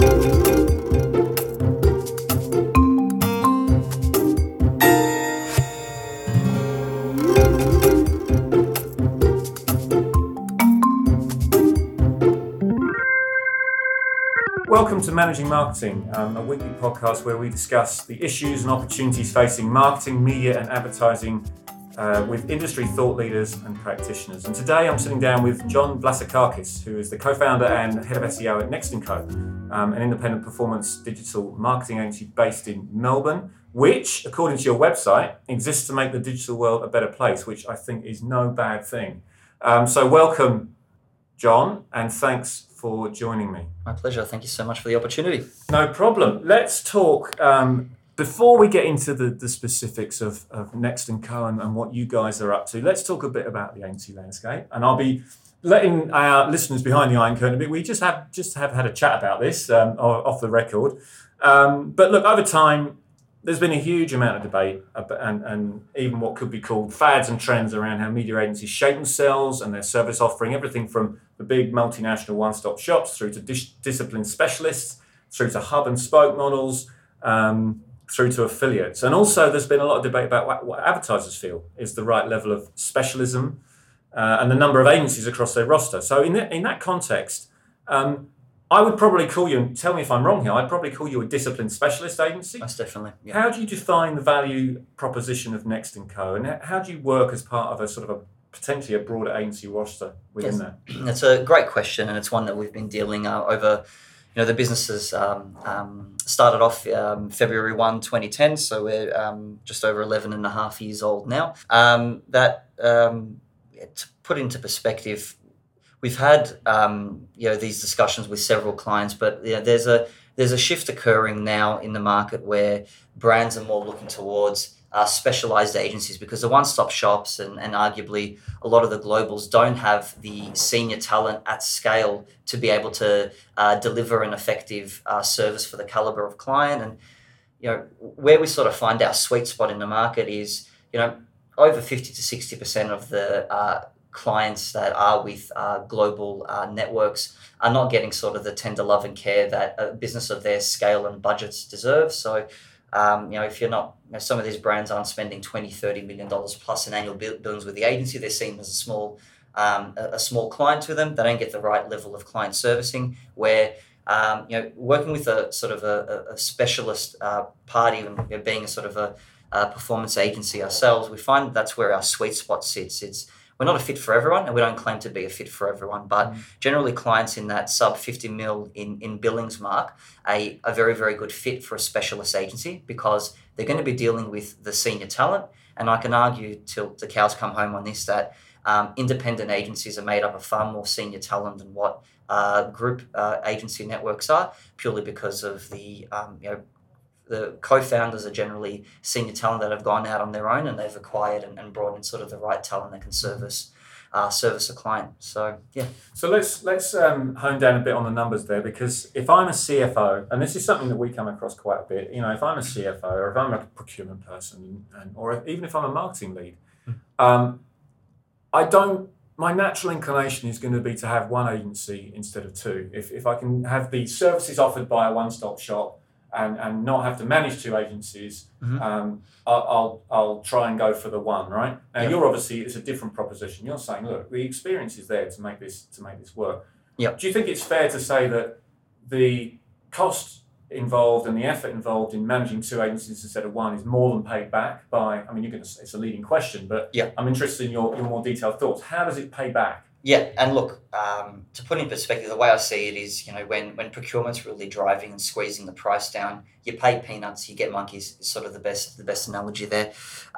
Welcome to Managing Marketing, a weekly podcast where we discuss the issues and opportunities facing marketing, media and advertising with industry thought leaders and practitioners. And today I'm sitting down with John Vlasakakis, who is the co-founder and head of SEO at Next & Co, an independent performance digital marketing agency based in Melbourne, which, according to your website, exists to make the digital world a better place, which I think is no bad thing. So welcome, John, and thanks for joining me. My pleasure. Thank you so much for the opportunity. No problem. Let's talk, before we get into the specifics of Next & Co and what you guys are up to, let's talk a bit about the agency landscape. And I'll be letting our listeners behind the Iron Curtain a bit. We just have had a chat about this off the record. But look, over time, there's been a huge amount of debate and even what could be called fads and trends around how media agencies shape themselves and their service offering, everything from the big multinational one-stop shops through to discipline specialists, through to hub and spoke models, through to affiliates. And also there's been a lot of debate about what advertisers feel is the right level of specialism and the number of agencies across their roster. So in that context, I would probably call you, and tell me if I'm wrong here, I'd probably call you a discipline specialist agency. Most definitely. Yeah. How do you define the value proposition of Next & Co, and how do you work as part of a sort of a potentially a broader agency roster within that? That's a great question, and it's one that we've been dealing over. The businesses started off February 1, 2010, so we're just over 11 and a half years old now. To put into perspective, we've had these discussions with several clients, but there's a shift occurring now in the market where brands are more looking towards specialized agencies, because the one-stop shops and arguably a lot of the globals don't have the senior talent at scale to be able to deliver an effective service for the caliber of client. And where we sort of find our sweet spot in the market is over 50 to 60% of the clients that are with global networks are not getting sort of the tender love and care that a business of their scale and budgets deserve. So, if you're not, some of these brands aren't spending $20-30 million plus in annual billings with the agency. They're seen as a small client to them. They don't get the right level of client servicing. Where working with a sort of a specialist party and being a sort of a performance agency ourselves, we find that's where our sweet spot sits. We're not a fit for everyone, and we don't claim to be a fit for everyone, but generally clients in that sub 50 mil in billings mark a very, very good fit for a specialist agency, because they're going to be dealing with the senior talent. And I can argue till the cows come home on this, that independent agencies are made up of far more senior talent than what group agency networks are, purely because of the co-founders are generally senior talent that have gone out on their own, and they've acquired and brought in sort of the right talent that can service a client. So yeah. So let's hone down a bit on the numbers there, because if I'm a CFO, and this is something that we come across quite a bit, if I'm a CFO or if I'm a procurement person, or even if I'm a marketing lead, my natural inclination is going to be to have one agency instead of two. If I can have the services offered by a one-stop shop and not have to manage two agencies, I'll try and go for the one, right? Now, You're obviously, it's a different proposition. You're saying, look, the experience is there to make this work. Yep. Do you think it's fair to say that the cost involved and the effort involved in managing two agencies instead of one is more than paid back by, it's a leading question, but I'm interested in your more detailed thoughts. How does it pay back? Yeah, and look, to put in perspective, the way I see it is, when procurement's really driving and squeezing the price down, you pay peanuts, you get monkeys, is sort of the best analogy there.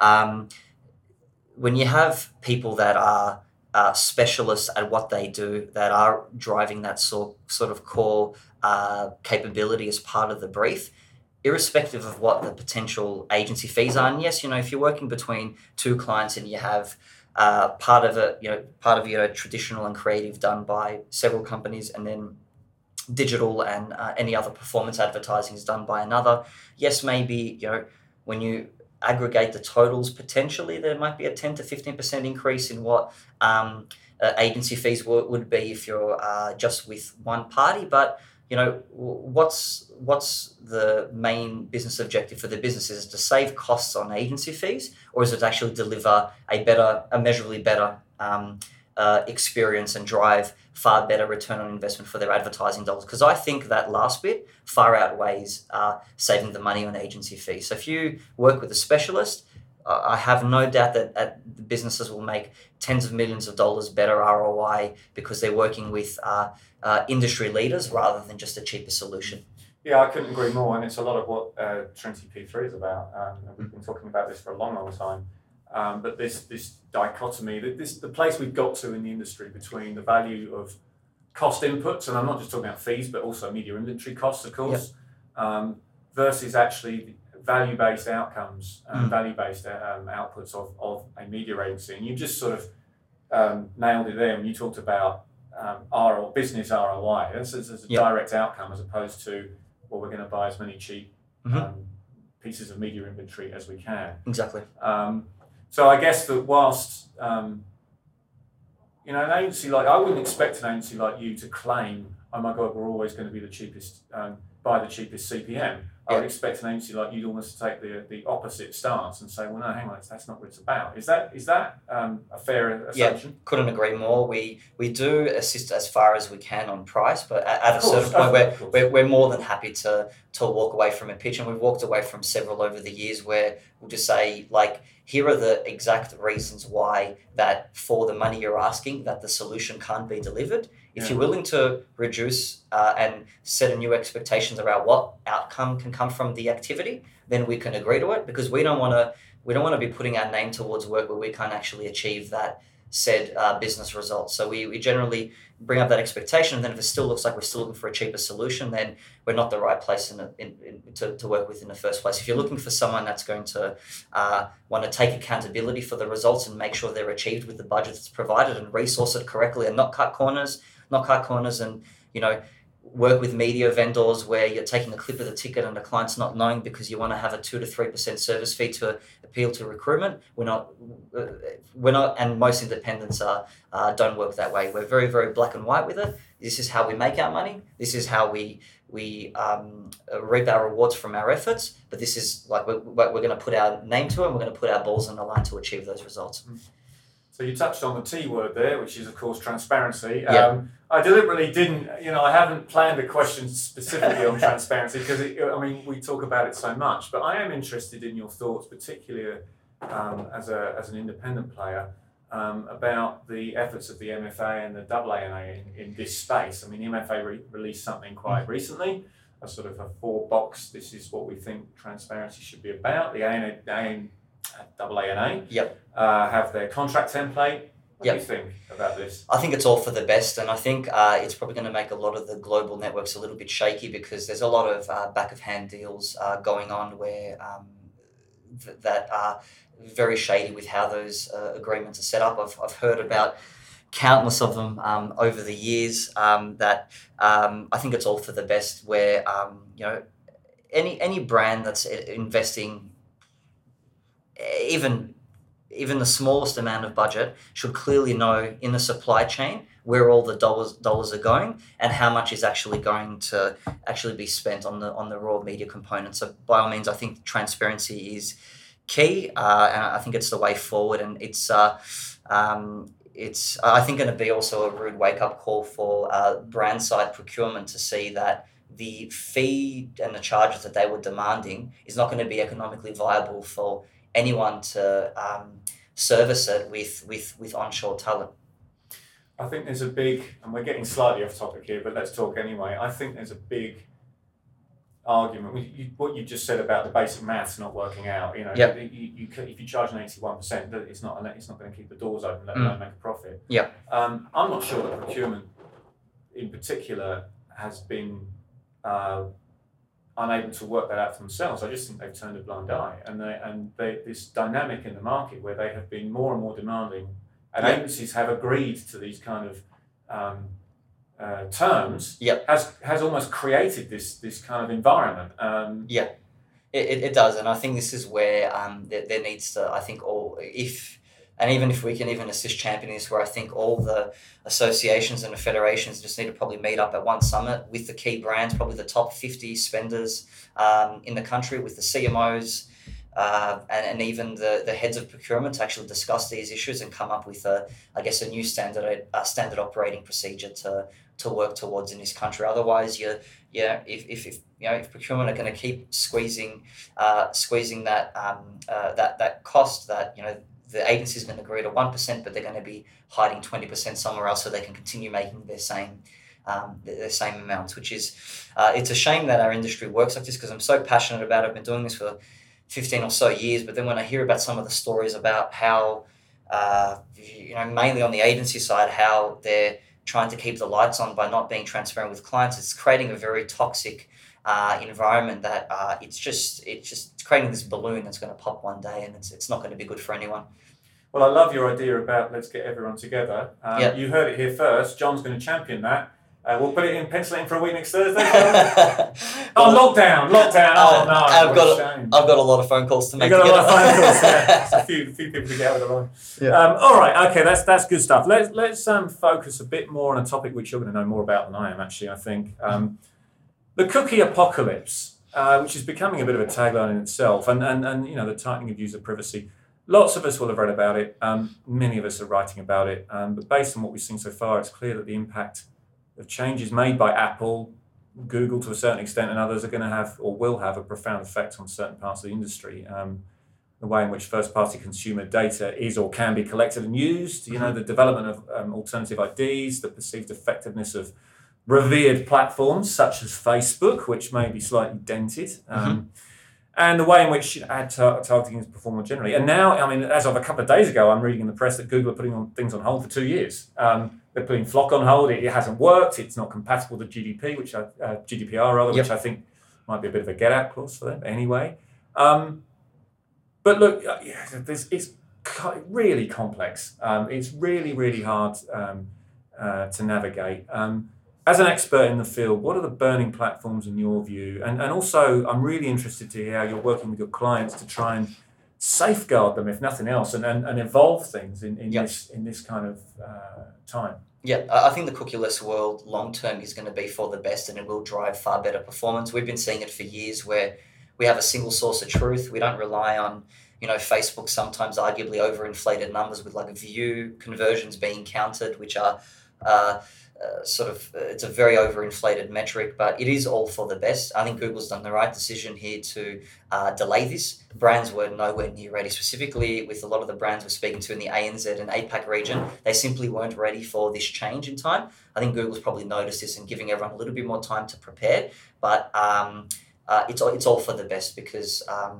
When you have people that are specialists at what they do, that are driving that sort of core capability as part of the brief, irrespective of what the potential agency fees are. And yes, if you're working between two clients and you have part of traditional and creative done by several companies, and then digital and any other performance advertising is done by another. Yes, maybe when you aggregate the totals, potentially there might be a 10 to 15% increase in what agency fees would be if you're just with one party. But what's the main business objective for the business? Is it to save costs on agency fees, or is it to actually deliver a measurably better experience and drive far better return on investment for their advertising dollars? Because I think that last bit far outweighs saving the money on agency fees. So if you work with a specialist, I have no doubt that the businesses will make tens of millions of dollars better ROI because they're working with industry leaders rather than just a cheaper solution. Yeah, I couldn't agree more, and it's a lot of what Trinity P3 is about. We've been talking about this for a long time. But this dichotomy, the place we've got to in the industry between the value of cost inputs, and I'm not just talking about fees, but also media inventory costs, of course, versus actually value-based outcomes and value-based outputs of a media agency. And you just sort of nailed it there when you talked about business ROI. This is a direct outcome as opposed to, well, we're going to buy as many cheap pieces of media inventory as we can. Exactly. So I guess that whilst, an agency I wouldn't expect an agency like you to claim, oh my God, we're always going to be the cheapest, buy the cheapest CPM. I would expect an agency like you to almost take the opposite stance and say, well, no, hang on, that's not what it's about. Is that a fair assumption? Yeah, couldn't agree more. We do assist as far as we can on price, but at a certain point, we're more than happy to walk away from a pitch, and we've walked away from several over the years where we'll just say, here are the exact reasons why that for the money you're asking, that the solution can't be delivered. If you're willing to reduce and set a new expectations around what outcome can come from the activity, then we can agree to it, because we don't want to be putting our name towards work where we can't actually achieve that said business result. So we generally bring up that expectation, and then if it still looks like we're still looking for a cheaper solution, then we're not the right place to work with in the first place. If you're looking for someone that's going to want to take accountability for the results and make sure they're achieved with the budget that's provided and resource it correctly and not cut corners and, work with media vendors where you're taking a clip of the ticket and the client's not knowing because you want to have a 2 to 3% service fee to appeal to recruitment. We're not, and most independents don't work that way. We're very, very black and white with it. This is how we make our money. This is how we reap our rewards from our efforts. But this is we're going to put our name to it, and we're going to put our balls on the line to achieve those results. So you touched on the T word there, which is, of course, transparency. Yeah. I deliberately didn't, I haven't planned a question specifically on transparency because, we talk about it so much. But I am interested in your thoughts, particularly as an independent player, about the efforts of the MFA and the AANA in this space. the MFA released something quite recently, a sort of a 4-box, this is what we think transparency should be about. The AANA have their contract template. What do you think about this? I think it's all for the best, and I think it's probably going to make a lot of the global networks a little bit shaky because there's a lot of back-of-hand deals going on where that are very shady with how those agreements are set up. I've heard about countless of them over the years that I think it's all for the best where, any brand that's investing even the smallest amount of budget should clearly know in the supply chain where all the dollars are going and how much is actually going to actually be spent on the raw media component. So by all means, I think transparency is key, and I think it's the way forward. And it's I think going to be also a rude wake up call for brand side procurement to see that the fee and the charges that they were demanding is not going to be economically viable for anyone to service it with onshore talent. I think there's a big, and we're getting slightly off topic here, but let's talk anyway. I think there's a big argument. What you just said about the basic maths not working out. If you charge an 81%, it's not going to keep the doors open, let alone make a profit. Yeah. I'm not sure that procurement, in particular, has been unable to work that out for themselves. I just think they've turned a blind eye, and this dynamic in the market where they have been more and more demanding, and agencies have agreed to these kind of terms. Has almost created this kind of environment. It does, and I think this is where there needs to. I think if And even if we can even assist championing this, where I think all the associations and the federations just need to probably meet up at one summit with the key brands, probably the top 50 spenders in the country, with the CMOs and even the heads of procurement, to actually discuss these issues and come up with a new standard operating procedure to work towards in this country. Otherwise, if procurement are going to keep squeezing that cost, that the agency is going to agree to 1%, but they're going to be hiding 20% somewhere else so they can continue making their same amounts, which is it's a shame that our industry works like this, because I'm so passionate about it. I've been doing this for 15 or so years, but then when I hear about some of the stories about how mainly on the agency side, how they're trying to keep the lights on by not being transparent with clients, it's creating a very toxic environment that it's creating this balloon that's going to pop one day, and it's not going to be good for anyone. Well, I love your idea about let's get everyone together. You heard it here first. John's going to champion that. We'll put it in, pencil it in for a week next Thursday. Lockdown. Oh no! I've got a lot of phone calls to make. You've got a lot of phone calls. Yeah, a few people to get out of the line. Yeah. All right. Okay. That's good stuff. Let's focus a bit more on a topic which you're going to know more about than I am. Actually, I think the cookie apocalypse, which is becoming a bit of a tagline in itself, and the tightening of user privacy. Lots of us will have read about it. Many of us are writing about it. But based on what we've seen so far, it's clear that the impact of changes made by Apple, Google to a certain extent, and others are going to have or will have a profound effect on certain parts of the industry. The way in which first-party consumer data is or can be collected and used, the development of alternative IDs, the perceived effectiveness of revered platforms such as Facebook, which may be slightly dented, and the way in which ad targeting is performed more generally. And now, as of a couple of days ago, I'm reading in the press that Google are putting things on hold for 2 years. They're putting FLoC on hold. It hasn't worked. It's not compatible to GDPR, which I think might be a bit of a get-out clause for them. Anyway, but look, it's really complex. It's really, really hard to navigate. As an expert in the field, what are the burning platforms in your view? And also, I'm really interested to hear how you're working with your clients to try and safeguard them, if nothing else, and evolve things in this kind of time. Yeah, I think the cookieless world long term is going to be for the best, and it will drive far better performance. We've been seeing it for years, where we have a single source of truth. We don't rely on Facebook sometimes arguably overinflated numbers with like view conversions being counted, which are it's a very overinflated metric, but it is all for the best. I think Google's done the right decision here to delay this. Brands were nowhere near ready, specifically with a lot of the brands we're speaking to in the ANZ and APAC region. They simply weren't ready for this change in time. I think Google's probably noticed this and giving everyone a little bit more time to prepare, but it's all for the best, because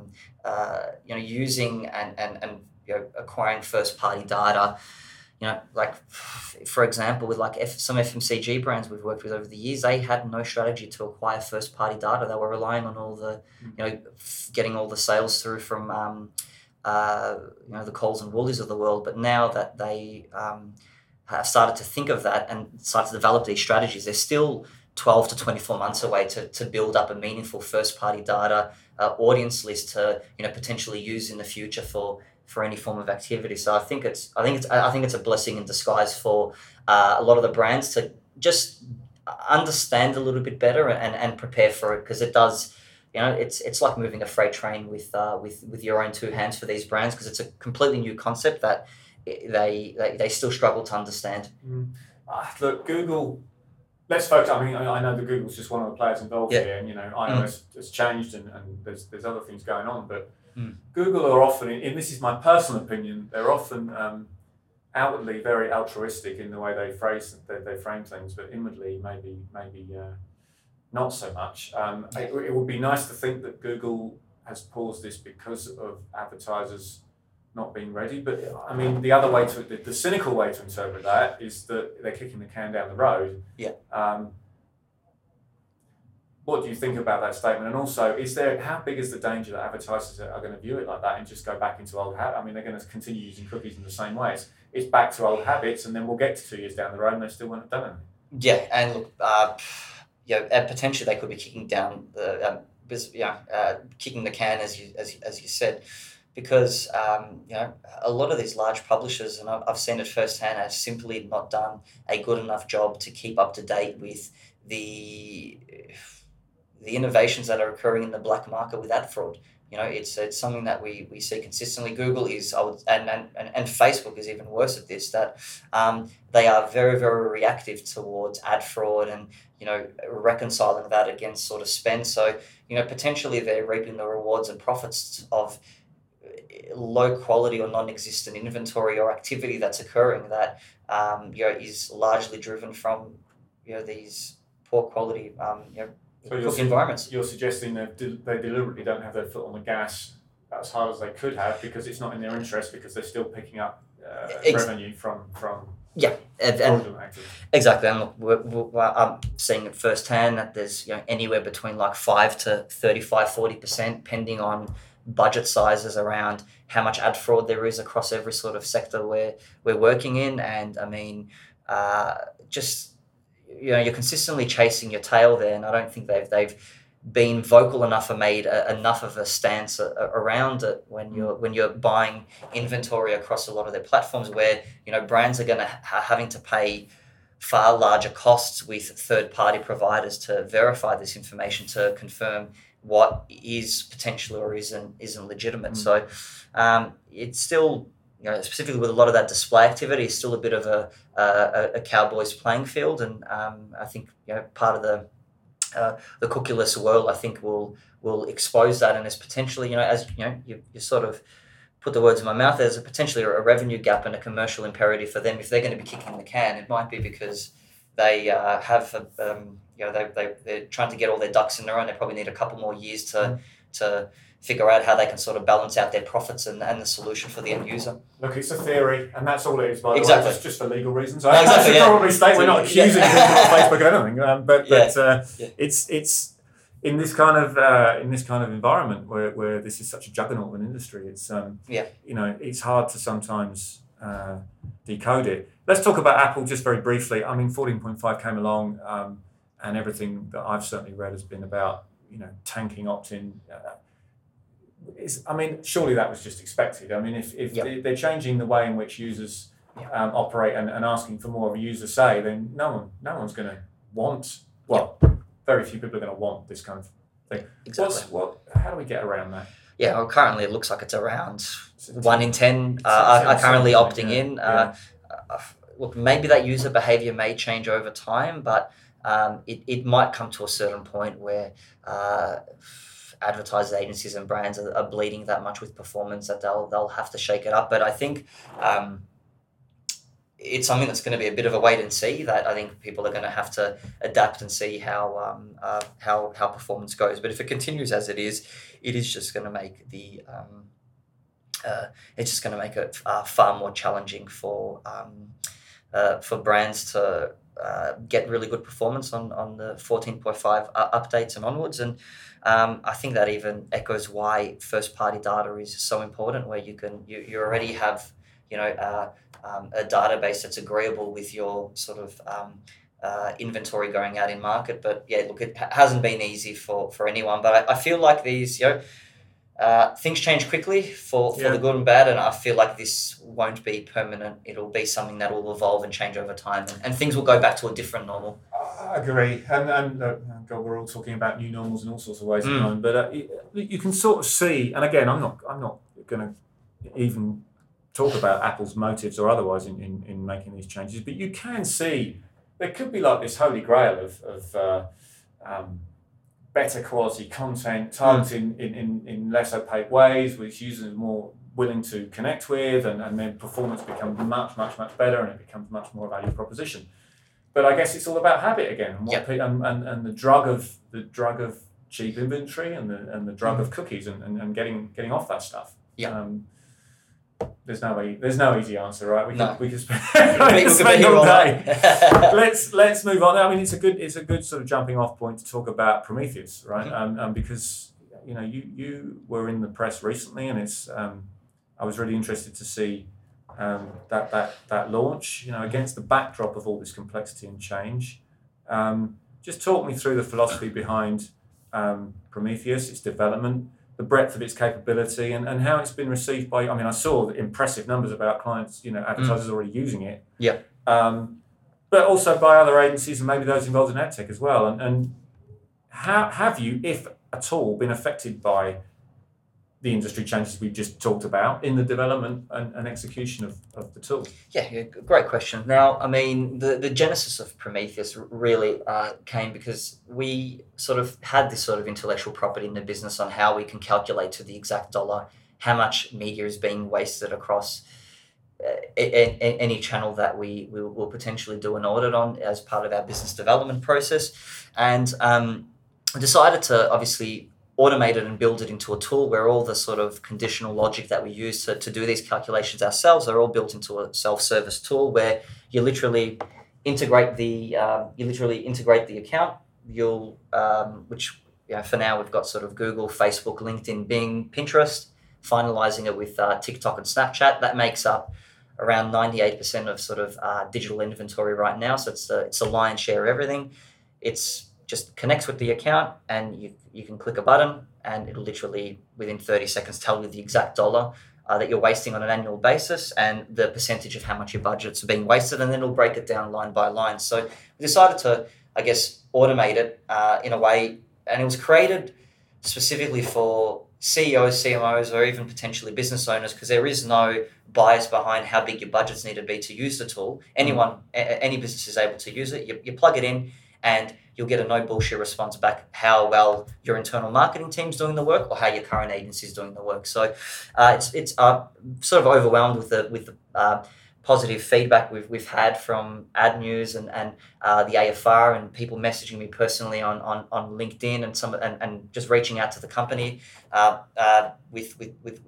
using and acquiring first-party data. Like for example, with some FMCG brands we've worked with over the years, they had no strategy to acquire first-party data. They were relying on all the, getting all the sales through from, the Coles and Woolies of the world. But now that they have started to think of that and started to develop these strategies, they're still 12 to 24 months away to build up a meaningful first-party data audience list to potentially use in the future for any form of activity. So I think it's a blessing in disguise for a lot of the brands to just understand a little bit better and prepare for it, because it does, it's like moving a freight train with your own two hands for these brands, because it's a completely new concept that they still struggle to understand. Look, Google. Let's focus. I know that Google's just one of the players involved here, and iOS has changed, and there's other things going on, but. Google are often, and this is my personal opinion, they're often outwardly very altruistic in the way they frame things, but inwardly maybe not so much. It would be nice to think that Google has paused this because of advertisers not being ready, but the other way the cynical way to interpret that is that they're kicking the can down the road. Yeah. What do you think about that statement? And also, how big is the danger that advertisers are going to view it like that and just go back into old habits? They're going to continue using cookies in the same way. It's back to old habits, and then we'll get to 2 years down the road and they still won't have done anything. Yeah, and look, potentially they could be kicking down kicking the can, as you said. because a lot of these large publishers, and I've seen it firsthand, have simply not done a good enough job to keep up to date with the innovations that are occurring in the black market with ad fraud. It's something that we see consistently. Google is, and Facebook is even worse at this. That they are very, very reactive towards ad fraud and reconciling that against sort of spend. So potentially they're reaping the rewards and profits of low quality or non-existent inventory or activity that's occurring that is largely driven from these poor quality cook environments. You're suggesting that they deliberately don't have their foot on the gas as hard as they could have because it's not in their interest, because they're still picking up revenue from and exactly. And look, I'm seeing it firsthand that there's anywhere between like 5 to 35, 40%, depending on budget sizes, around how much ad fraud there is across every sort of sector where we're working in. And I mean, you're consistently chasing your tail there, and I don't think they've been vocal enough or made enough of a stance around it when you're buying inventory across a lot of their platforms, where brands are going to having to pay far larger costs with third-party providers to verify this information to confirm what is potential or isn't legitimate. So it's still, specifically with a lot of that display activity, is still a bit of a cowboys playing field, and I think part of the cookieless world, I think, will expose that, and there's potentially as you sort of put the words in my mouth, there's potentially a revenue gap and a commercial imperative for them if they're going to be kicking the can. It might be because they have they're trying to get all their ducks in a row. They probably need a couple more years to figure out how they can sort of balance out their profits and the solution for the end user. Look, it's a theory, and that's all it is, by the Exactly. way, just for legal reasons. No, I exactly, should probably state we're not accusing people on Facebook or anything, but it's in this kind of environment where this is such a juggernaut of an industry. It's it's hard to sometimes decode it. Let's talk about Apple just very briefly. I mean, 14.5 came along, and everything that I've certainly read has been about tanking opt-in. Surely that was just expected. I mean, if they're changing the way in which users operate and asking for more of a user say, then no one's going to want. Well, very few people are going to want this kind of thing. Exactly. How do we get around that? Yeah, well, currently it looks like it's around 1 in 10 are currently opting in. Look, maybe that user behavior may change over time, but it might come to a certain point where advertising agencies and brands are bleeding that much with performance that they'll have to shake it up. But I think it's something that's going to be a bit of a wait and see, that I think people are going to have to adapt and see how performance goes. But if it continues as it is just going to make it far more challenging for brands to get really good performance on the 14.5 updates and onwards. And I think that even echoes why first-party data is so important, where you already have a database that's agreeable with your sort of inventory going out in market. But yeah, look, it hasn't been easy for anyone. But I feel like these things change quickly for the good and bad, and I feel like this won't be permanent. It'll be something that will evolve and change over time, and things will go back to a different normal. I agree, and God, we're all talking about new normals in all sorts of ways at the moment. But you can sort of see, and again, I'm not going to even talk about Apple's motives or otherwise in making these changes, but you can see there could be like this holy grail of better quality content targeted in less opaque ways, which users are more willing to connect with, and then performance becomes much, much, much better, and it becomes much more a value proposition. But I guess it's all about habit again, and the drug of cheap inventory and the drug of cookies and getting off that stuff. There's no easy answer, right? We can spend all day. Let's move on. I mean, it's a good sort of jumping off point to talk about Prometheus, right? Because you were in the press recently, and it's I was really interested to see that launch. Against the backdrop of all this complexity and change. Just talk me through the philosophy behind Prometheus, its development. the breadth of its capability and how it's been received by. I mean, I saw impressive numbers about clients, advertisers already using it. Yeah. But also by other agencies and maybe those involved in AdTech as well. And how have you, if at all, been affected by the industry changes we've just talked about in the development and execution of the tool? Yeah, great question. Now, I mean, the genesis of Prometheus really came because we sort of had this sort of intellectual property in the business on how we can calculate to the exact dollar how much media is being wasted across any channel that we will potentially do an audit on as part of our business development process. And decided to obviously automate it and build it into a tool where all the sort of conditional logic that we use to do these calculations ourselves are all built into a self-service tool where you literally integrate the account. Which for now we've got sort of Google, Facebook, LinkedIn, Bing, Pinterest, finalizing it with TikTok and Snapchat. That makes up around 98% of sort of digital inventory right now. So it's the lion's share of everything. It's just connects with the account and you can click a button and it'll literally within 30 seconds tell you the exact dollar that you're wasting on an annual basis and the percentage of how much your budgets are being wasted, and then it'll break it down line by line. So we decided to, I guess, automate it in a way, and it was created specifically for CEOs, CMOs, or even potentially business owners, because there is no bias behind how big your budgets need to be to use the tool. Any business is able to use it. You plug it in and you'll get a no bullshit response back how well your internal marketing team's doing the work or how your current agency is doing the work. So it's sort of overwhelmed with the positive feedback we've had from Ad News and the AFR and people messaging me personally on LinkedIn and just reaching out to the company with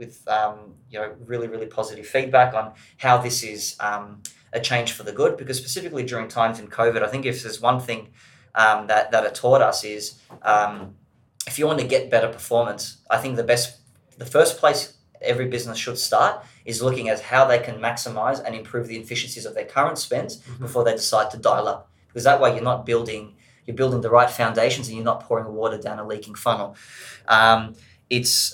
really, really positive feedback on how this is a change for the good, because specifically during times in COVID, I think if there's one thing that it taught us is if you want to get better performance, I think the first place every business should start is looking at how they can maximize and improve the efficiencies of their current spends before they decide to dial up. Because that way you're building the right foundations and you're not pouring water down a leaking funnel. It's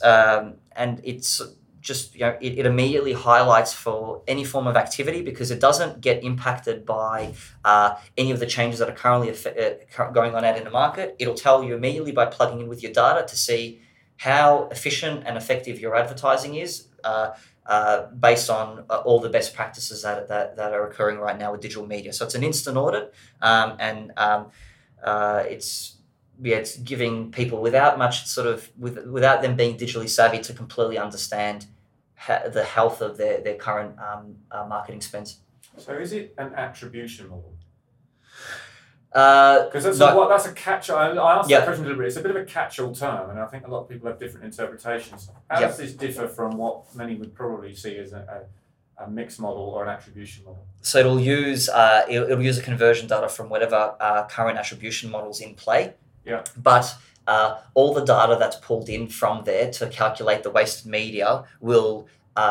just, it immediately highlights for any form of activity because it doesn't get impacted by any of the changes that are currently going on out in the market. It'll tell you immediately by plugging in with your data to see how efficient and effective your advertising is based on all the best practices that are occurring right now with digital media. So it's an instant audit it's giving people without much sort of without them being digitally savvy to completely understand the health of their current marketing spends. So is it an attribution model? Because that's a catch-all. I asked that question deliberately. It's a bit of a catch-all term, and I think a lot of people have different interpretations. How does this differ from what many would probably see as a mixed model or an attribution model? So it'll use a conversion data from whatever current attribution models in play. Yeah. But all the data that's pulled in from there to calculate the wasted media will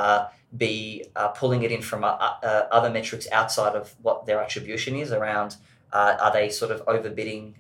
be pulling it in from other metrics outside of what their attribution is around. Are they sort of overbidding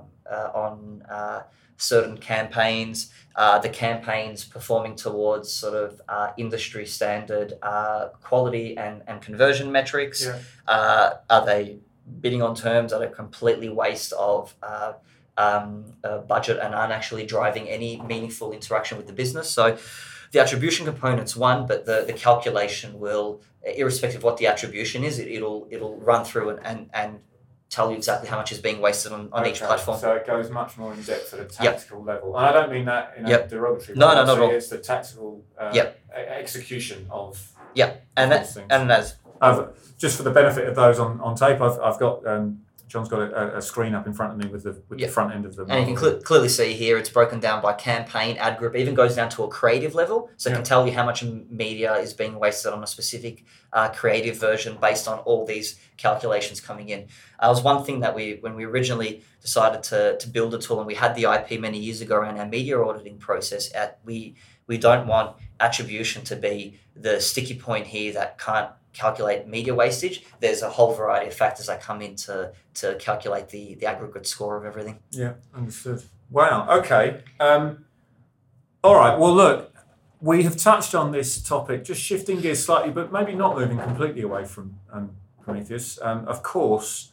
on certain campaigns? The campaigns performing towards sort of industry standard quality and conversion metrics? Yeah. Are they bidding on terms that are completely waste of budget and aren't actually driving any meaningful interaction with the business? So the attribution component's one, but the calculation will, irrespective of what the attribution is, it'll run through and tell you exactly how much is being wasted on each platform. So it goes much more in depth at a tactical level. And I don't mean that in a derogatory way. No, not at all. It's the tactical execution of and that's just for the benefit of those on tape, I've got John's got a screen up in front of me with the front end of the model. And you can clearly see here it's broken down by campaign, ad group, even goes down to a creative level. So it can tell you how much media is being wasted on a specific creative version based on all these calculations coming in. It was one thing that when we originally decided to build a tool and we had the IP many years ago around our media auditing process, we don't want attribution to be the sticky point here that can't calculate media wastage. There's a whole variety of factors that come in to calculate the aggregate score of everything. Yeah, understood. Wow, okay. All right. Well, look, we have touched on this topic, just shifting gears slightly, but maybe not moving completely away from Prometheus. Of course,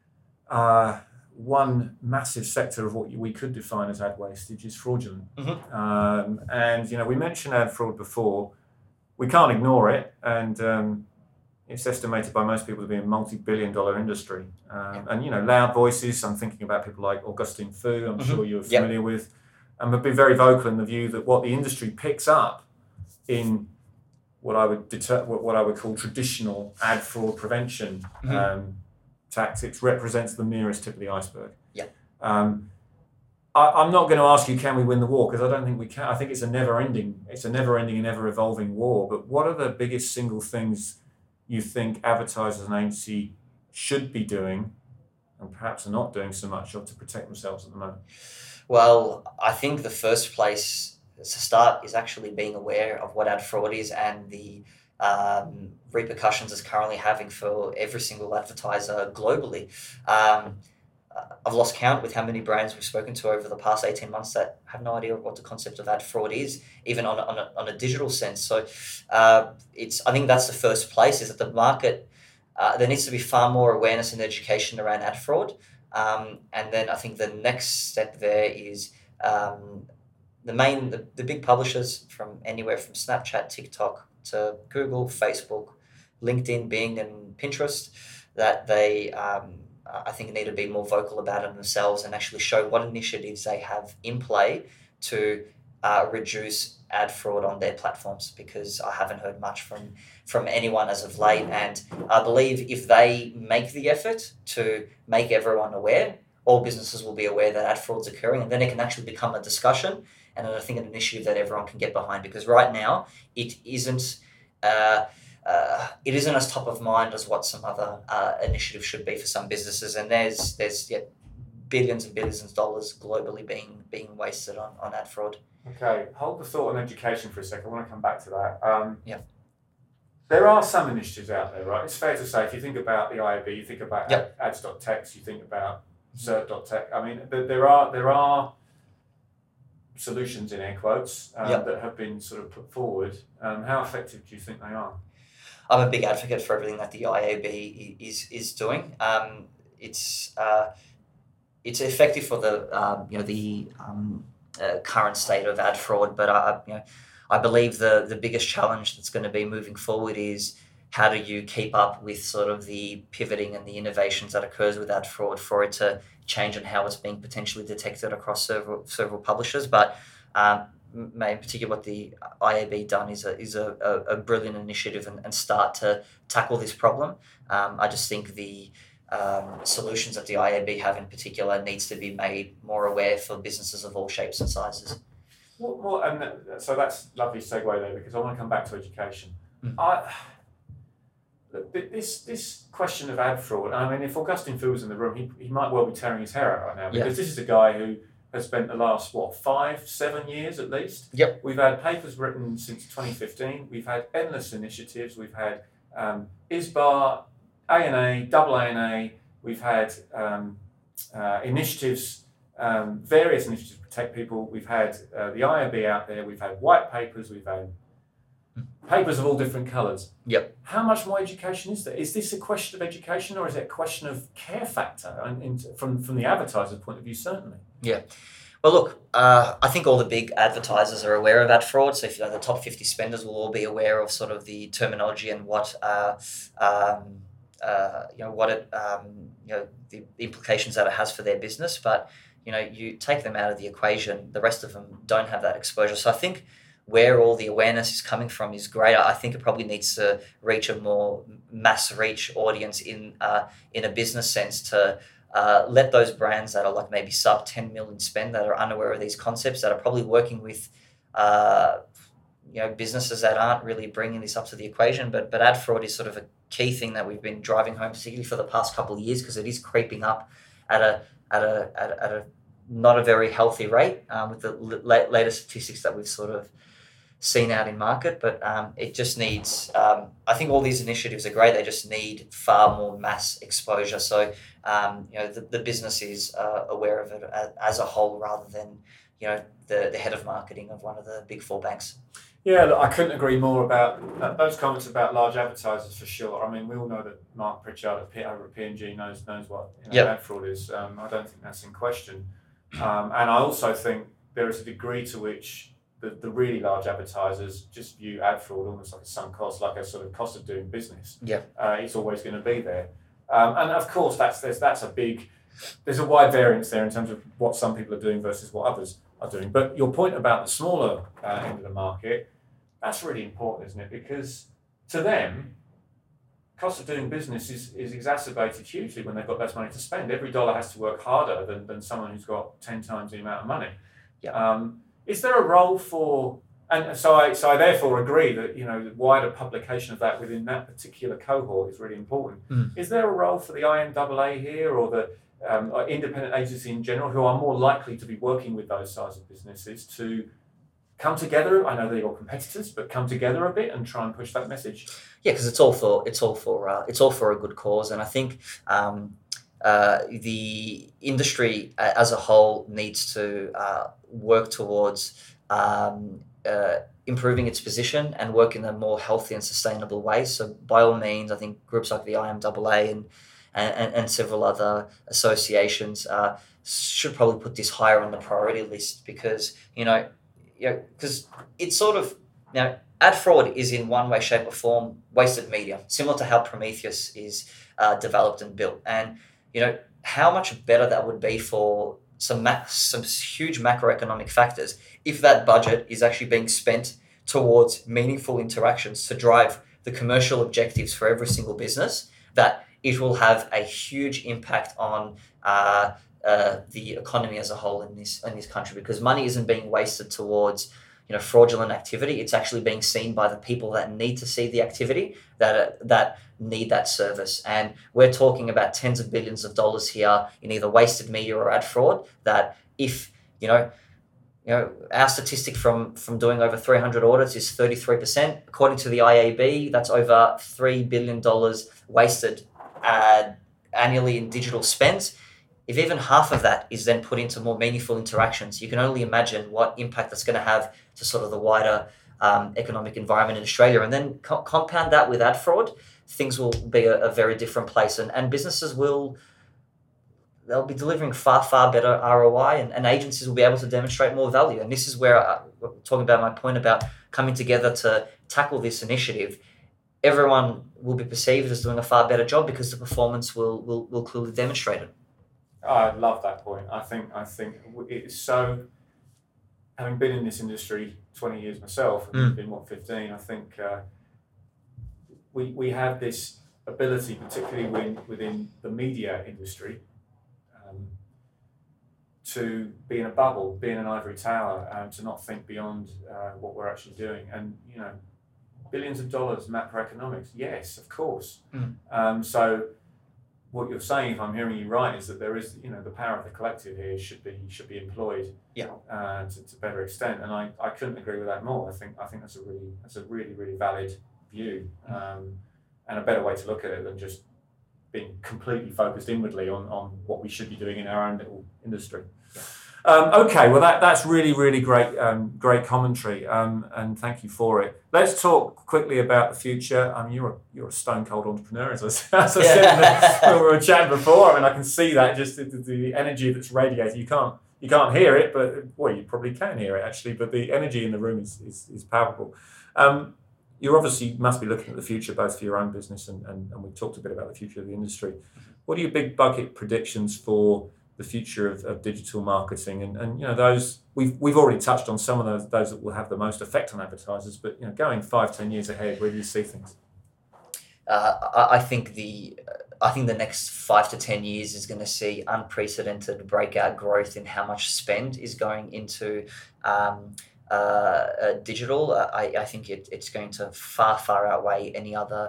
one massive sector of what we could define as ad wastage is fraudulent. And, we mentioned ad fraud before. We can't ignore it. And it's estimated by most people to be a multi-billion-dollar industry. And, loud voices, I'm thinking about people like Augustine Fu, I'm sure you're familiar with, and have been very vocal in the view that what the industry picks up in what I would call traditional ad fraud prevention tactics represents the merest tip of the iceberg. I'm not going to ask you, can we win the war? Because I don't think we can. I think it's a never-ending and ever-evolving war. But what are the biggest single things you think advertisers and agency should be doing, and perhaps are not doing so much of, to protect themselves at the moment? Well, I think the first place to start is actually being aware of what ad fraud is and the repercussions it's currently having for every single advertiser globally. I've lost count with how many brands we've spoken to over the past 18 months that have no idea what the concept of ad fraud is, even on a digital sense. So I think that's the first place, is that the market, there needs to be far more awareness and education around ad fraud. And then I think the next step there is the big publishers, from anywhere from Snapchat, TikTok to Google, Facebook, LinkedIn, Bing, and Pinterest, that they I think need to be more vocal about it themselves and actually show what initiatives they have in play to reduce ad fraud on their platforms, because I haven't heard much from anyone as of late. And I believe if they make the effort to make everyone aware, all businesses will be aware that ad fraud's occurring, and then it can actually become a discussion and I think an initiative that everyone can get behind, because right now it isn't as top of mind as what some other initiatives should be for some businesses, and there's billions and billions of dollars globally being wasted on ad fraud. Okay, hold the thought on education for a second. I want to come back to that. There are some initiatives out there, right? It's fair to say, if you think about the IAB, you think about ads.tech, you think about cert.tech. I mean, there are solutions, in air quotes, that have been sort of put forward. How effective do you think they are? I'm a big advocate for everything that the IAB is doing. It's effective for the current state of ad fraud, but I believe the biggest challenge that's going to be moving forward is how do you keep up with sort of the pivoting and the innovations that occurs with ad fraud for it to change and how it's being potentially detected across several publishers. But in particular, what the IAB done is a brilliant initiative and start to tackle this problem. I just think the solutions that the IAB have in particular needs to be made more aware for businesses of all shapes and sizes. So that's a lovely segue there, because I want to come back to education. This question of ad fraud, I mean, if Augustine Fu was in the room, he might well be tearing his hair out right now, because this is a guy who has spent the last, 5-7 years at least? Yep. We've had papers written since 2015. We've had endless initiatives. We've had ISBA, ANA, double ANA. We've had initiatives, various initiatives to protect people. We've had the IAB out there. We've had white papers. We've had papers of all different colours. Yep. How much more education is there? Is this a question of education, or is it a question of care factor? From the advertiser's point of view, certainly. Yeah. Well, look, I think all the big advertisers are aware of ad fraud. So if the top 50 spenders will all be aware of sort of the terminology and what the implications that it has for their business. But you take them out of the equation, the rest of them don't have that exposure. So I think where all the awareness is coming from is great. I think it probably needs to reach a more mass reach audience in a business sense, to let those brands that are like maybe sub 10 million spend, that are unaware of these concepts, that are probably working with businesses that aren't really bringing this up to the equation. But ad fraud is sort of a key thing that we've been driving home, particularly for the past couple of years, because it is creeping up at a not a very healthy rate with the latest statistics that we've sort of seen out in market. But it just needs, I think all these initiatives are great, they just need far more mass exposure. So the business is aware of it as a whole, rather than the head of marketing of one of the big four banks. Yeah, look, I couldn't agree more about those comments about large advertisers for sure. I mean, we all know that Mark Pritchard over at P&G knows what ad fraud is. I don't think that's in question. And I also think there is a degree to which the really large advertisers just view ad fraud almost like a sunk cost, like a sort of cost of doing business. It's always going to be there. And of course, there's a wide variance there in terms of what some people are doing versus what others are doing. But your point about the smaller end of the market, that's really important, isn't it? Because to them, cost of doing business is exacerbated hugely when they've got less money to spend. Every dollar has to work harder than someone who's got 10 times the amount of money. Is there a role for, and so I therefore agree that the wider publication of that within that particular cohort is really important. Is there a role for the IMAA here or the independent agency in general who are more likely to be working with those size of businesses to come together? I know they're your competitors, but come together a bit and try and push that message. Yeah, because it's all for a good cause, and I think the industry as a whole needs to work towards improving its position and work in a more healthy and sustainable way. So by all means, I think groups like the IMAA and several other associations should probably put this higher on the priority list because because it's sort of ad fraud is in one way, shape, or form wasted media, similar to how Prometheus is developed and built. And how much better that would be for some huge macroeconomic factors if that budget is actually being spent towards meaningful interactions to drive the commercial objectives for every single business, that it will have a huge impact on the economy as a whole in this country, because money isn't being wasted towards fraudulent activity. It's actually being seen by the people that need to see the activity, that need that service. And we're talking about tens of billions of dollars here in either wasted media or ad fraud, that if our statistic from doing over 300 audits is 33%. According to the IAB, that's over $3 billion wasted annually in digital spends. If even half of that is then put into more meaningful interactions, you can only imagine what impact that's going to have to sort of the wider economic environment in Australia. And then compound that with ad fraud, things will be a very different place. And businesses they'll be delivering far, far better ROI, and agencies will be able to demonstrate more value. And this is where I'm talking about my point about coming together to tackle this initiative. Everyone will be perceived as doing a far better job because the performance will clearly demonstrate it. I love that point. I think it's so, having been in this industry 20 years myself, and been 15, I think we have this ability, particularly within the media industry, to be in a bubble, be in an ivory tower, to not think beyond what we're actually doing. And billions of dollars macroeconomics, yes, of course. So what you're saying, if I'm hearing you right, is that there is, the power of the collective here should be employed to better extent. And I couldn't agree with that more. I think that's a really valid view, and a better way to look at it than just being completely focused inwardly on what we should be doing in our own little industry. Okay, well that's really great commentary, and thank you for it. Let's talk quickly about the future. I mean, you're a stone cold entrepreneur, as I said when we were chatting before. I mean, I can see that, just the energy that's radiating. You can't hear it, but you probably can hear it actually. But the energy in the room is palpable. You obviously must be looking at the future, both for your own business and we've talked a bit about the future of the industry. What are your big bucket predictions for the future of digital marketing? And those we've already touched on some of those that will have the most effect on advertisers. But going 5-10 years ahead, where do you see things? I think the next 5 to 10 years is going to see unprecedented breakout growth in how much spend is going into digital. I think it's going to far outweigh any other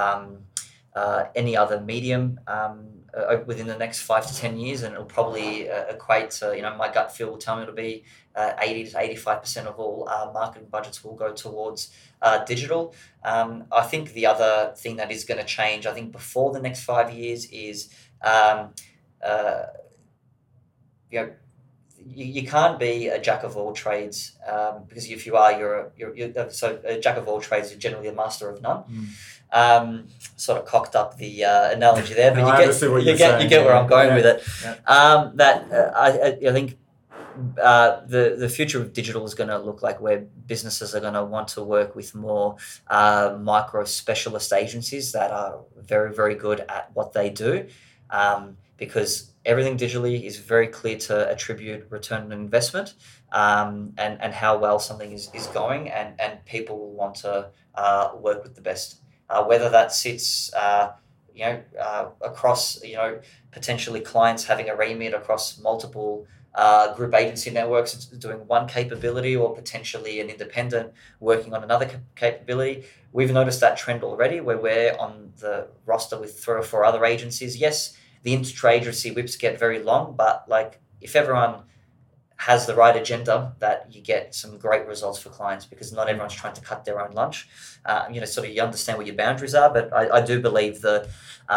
medium within the next 5 to 10 years, and it'll probably equate to, my gut feel will tell me it'll be 80 to 85% of all marketing budgets will go towards digital. I think the other thing that is going to change, I think before the next 5 years, is you can't be a jack of all trades, because if you are, you're so a jack of all trades. You're generally a master of none. Sort of cocked up the analogy there, but No, you get where I'm going with it. Yeah. I think the future of digital is going to look like where businesses are going to want to work with more micro specialist agencies that are very, very good at what they do, because everything digitally is very clear to attribute return on investment, and how well something is going, and people will want to work with the best, whether that sits across, potentially clients having a remit across multiple group agency networks doing one capability, or potentially an independent working on another capability. We've noticed that trend already, where we're on the roster with 3 or 4 other agencies. Yes, the intra-agency whips get very long, but like if everyone has the right agenda, that you get some great results for clients, because not everyone's trying to cut their own lunch. Sort of you understand where your boundaries are, but I do believe the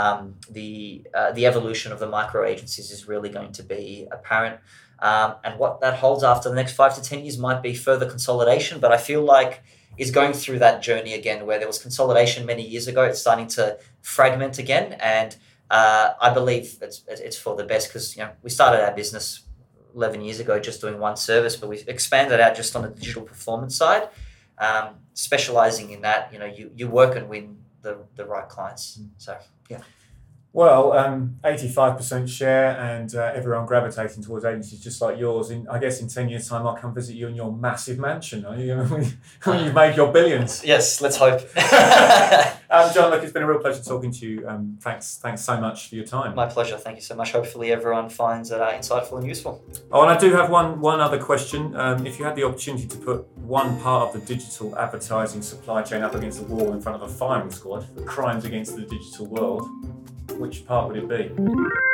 evolution of the micro agencies is really going to be apparent. And what that holds after the next 5 to 10 years might be further consolidation, but I feel like is going through that journey again, where there was consolidation many years ago. It's starting to fragment again, and I believe it's for the best, because we started our business 11 years ago just doing one service, but we've expanded out just on the digital performance side, specializing in that. You work and win the right clients. So yeah. Well, 85% share, and everyone gravitating towards agencies just like yours. I guess in 10 years' time, I'll come visit you in your massive mansion, when you've made your billions. Yes, let's hope. John, look, it's been a real pleasure talking to you. Thanks so much for your time. My pleasure. Thank you so much. Hopefully everyone finds it insightful and useful. Oh, and I do have one other question. If you had the opportunity to put one part of the digital advertising supply chain up against the wall in front of a firing squad for crimes against the digital world, which part would it be?